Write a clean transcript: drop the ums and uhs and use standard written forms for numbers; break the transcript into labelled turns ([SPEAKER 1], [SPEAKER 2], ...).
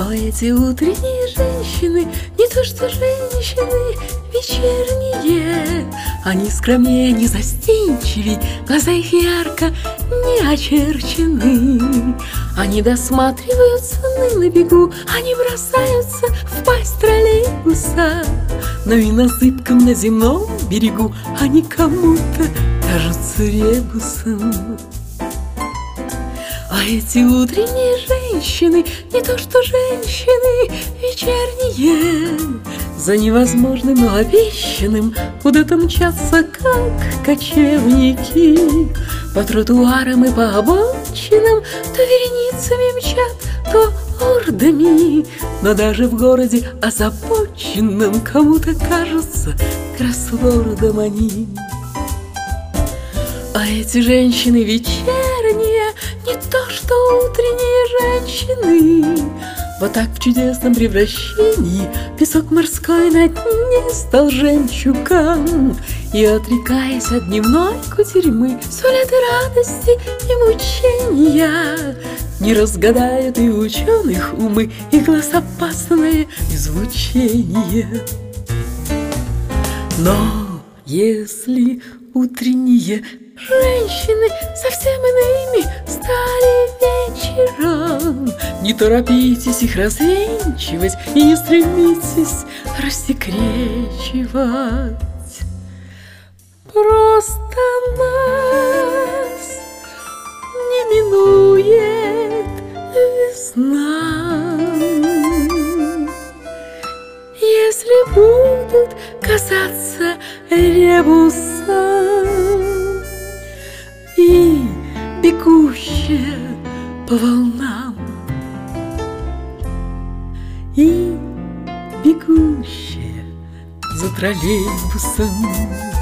[SPEAKER 1] А эти утренние женщины не то что женщины вечерние. Они скромнее, не застенчивей, глаза их ярко не очерчены. Они досматриваются на бегу, они бросаются в пасть троллейбуса. Но и на зыбком на земном берегу они кому-то кажутся ребусом. А эти утренние женщины не то что женщины вечерние. За невозможным, но обещанным куда-то мчатся, как кочевники. По тротуарам и по обочинам то вереницами мчат, то ордами. Но даже в городе озабоченном кому-то кажутся кроссвордом они. А эти женщины вечерние не то что утренние женщины. Вот так в чудесном превращении песок морской на дне стал жемчугом. И, отрекаясь от дневной кутерьмы, сулят и радости, и мучения. Не разгадают и ученых умы и глаз опасное излучение. Но если утренние женщины совсем иными стали вечером, не торопитесь их развенчивать и не стремитесь рассекречивать. Просто нас не минует весна, если будут касаться ребуса и бегущая по волнам, и бегущая за троллейбусом.